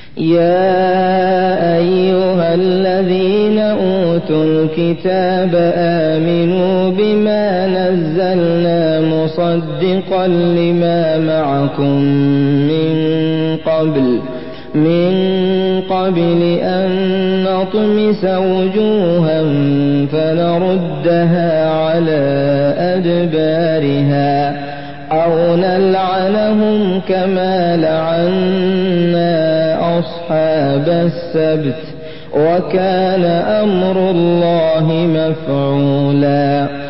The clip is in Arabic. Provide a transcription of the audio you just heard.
يا أيها الذين أوتوا الكتاب آمنوا بما نزلنا مصدقا لما معكم من قبل أن نطمس وجوها فنردها على أدبارها أو نلعنهم كما لعنا أصحاب السبت وكان أمر الله مفعولا